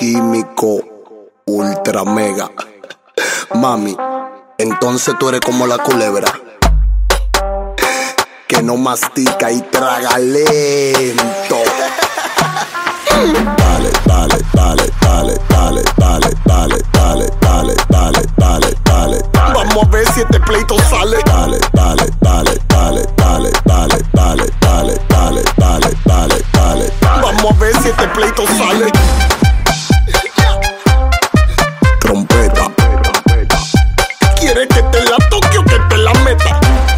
químico, ultra mega. Mami, entonces tú eres como la culebra que no mastica y traga lento. Dale, dale, dale, dale, dale, dale, dale, dale, dale, dale, dale, dale. Vamos a ver si este pleito sale. Dale, dale, dale, dale, dale, dale, dale, dale, dale, dale, dale, dale. Vamos a ver si este pleito sale. Trompeta. ¿Quieres que te la toque o que te la meta?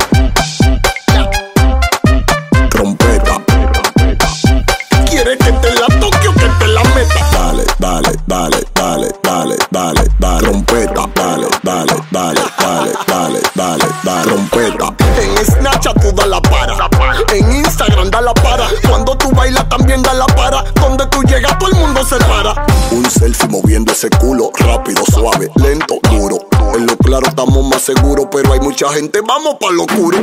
Trompeta. ¿Quieres que te la toque o que te la meta? Dale, dale, dale, dale, dale, dale, dale. Trompeta. Dale, dale, dale, dale, dale, dale, dale. Trompeta. En Snapchat tú da la para. En Instagram da la para. Cuando tú bailas también da la para. Donde tú llegas todo el mundo se para. Un selfie moviendo ese culo. Rápido, suave, lento, duro. En lo claro estamos más seguros, pero hay mucha gente, vamos pa' lo oscuro.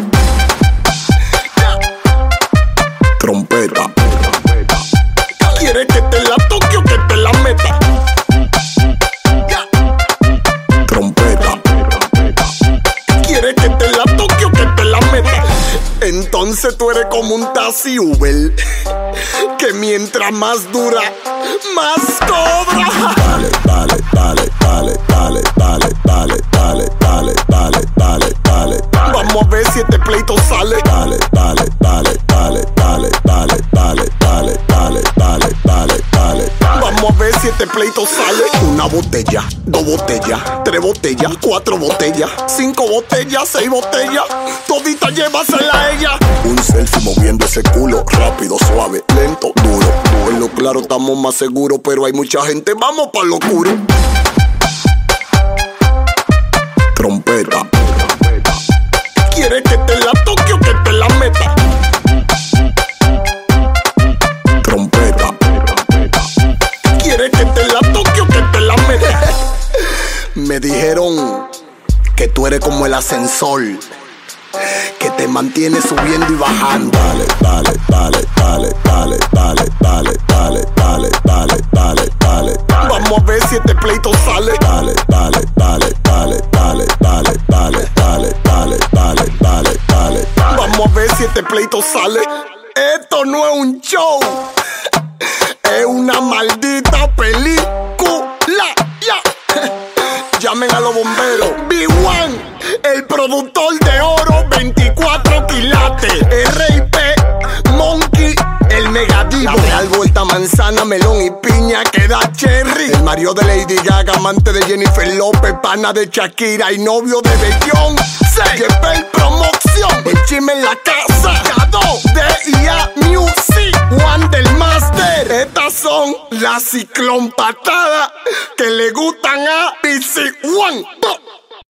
Trompeta. ¿Quieres que te la toque o que te la meta? Trompeta. ¿Quieres que te la toque o que te la meta? Entonces tú eres como un taxi Uber, que mientras más dura, más cobra. Dale, dale, dale, dale, dale, dale, dale, dale, dale, dale, dale, dale. Vamos a ver si este pleito sale. Dale, dale, dale, dale, dale, dale, dale, dale, dale, dale, dale, dale. Vamos a ver si este pleito sale. Una botella, dos botellas, tres botellas, cuatro botellas, cinco botellas, seis botellas. Todita llévasela a ella. Un selfie moviendo ese culo. Rápido, suave, lento, duro. En lo claro estamos más seguros, pero hay mucha gente, vamos pa' lo oscuro. Trompeta. ¿Quieres que te la toque o que te la meta? Trompeta. ¿Quieres que te la toque o que te la meta? Me dijeron que tú eres como el ascensor, que te mantiene subiendo y bajando. Dale, dale, dale, dale, dale, dale, dale, dale, dale, dale, dale, dale. Vamos a ver si este pleito sale. Dale, dale, dale, dale, dale, dale, dale, dale, dale, dale, dale, dale. Vamos a ver si este pleito sale. Esto no es un show, es una maldita película. Llamen a los bomberos. B1, el productor de oro, 24 quilates. RIP, Monkey, el megadivo. La Real Vuelta, manzana, melón y piña que da cherry. El Mario de Lady Gaga, amante de Jennifer López, pana de Shakira y novio de Beyoncé. Jepel Promoción, el chisme en la casa. K2, DIA Music, One del Master. Estas son las ciclón patadas que le gustan a BC1.